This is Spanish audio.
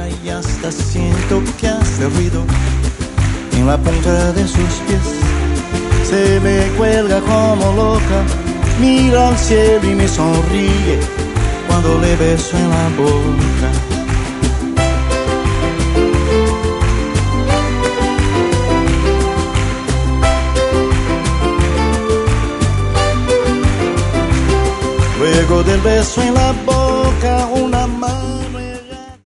y hasta siento que hace ruido en la punta de sus pies. Se me cuelga como loca, mira al cielo y me sonríe cuando le beso en la boca. Luego del beso en la boca, una mano